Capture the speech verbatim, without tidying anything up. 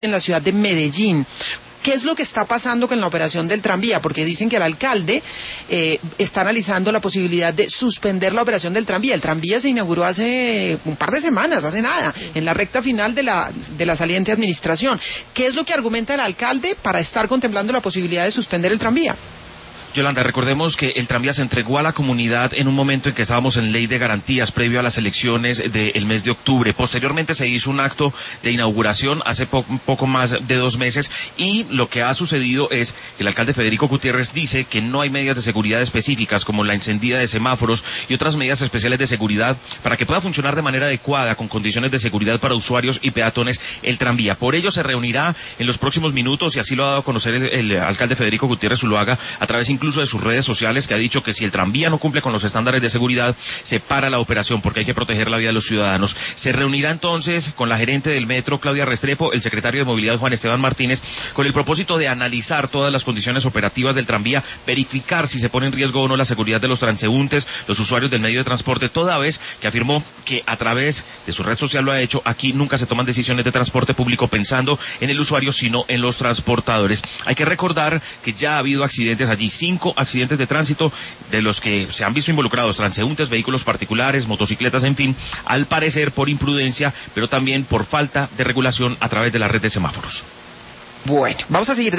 en la ciudad de Medellín. ¿Qué es lo que está pasando con la operación del tranvía? Porque dicen que el alcalde eh, está analizando la posibilidad de suspender la operación del tranvía. El tranvía se inauguró hace un par de semanas, hace nada, en la recta final de la, de la saliente administración. ¿Qué es lo que argumenta el alcalde para estar contemplando la posibilidad de suspender el tranvía? Yolanda, recordemos que el tranvía se entregó a la comunidad en un momento en que estábamos en ley de garantías previo a las elecciones del mes de octubre. Posteriormente se hizo un acto de inauguración hace po poco más de dos meses y lo que ha sucedido es que el alcalde Federico Gutiérrez dice que no hay medidas de seguridad específicas como la encendida de semáforos y otras medidas especiales de seguridad para que pueda funcionar de manera adecuada con condiciones de seguridad para usuarios y peatones el tranvía. Por ello se reunirá en los próximos minutos y así lo ha dado a conocer el, el alcalde Federico Gutiérrez Zuluaga a través incluso incluso de sus redes sociales, que ha dicho que si el tranvía no cumple con los estándares de seguridad, se para la operación porque hay que proteger la vida de los ciudadanos. Se reunirá entonces con la gerente del metro, Claudia Restrepo, el secretario de Movilidad, Juan Esteban Martínez, con el propósito de analizar todas las condiciones operativas del tranvía, verificar si se pone en riesgo o no la seguridad de los transeúntes, los usuarios del medio de transporte, toda vez que afirmó que a través de su red social lo ha hecho. Aquí nunca se toman decisiones de transporte público pensando en el usuario, sino en los transportadores. Hay que recordar que ya ha habido accidentes allí, cinco accidentes de tránsito de los que se han visto involucrados transeúntes, vehículos particulares, motocicletas, en fin, al parecer por imprudencia, pero también por falta de regulación a través de la red de semáforos. Bueno, vamos a seguir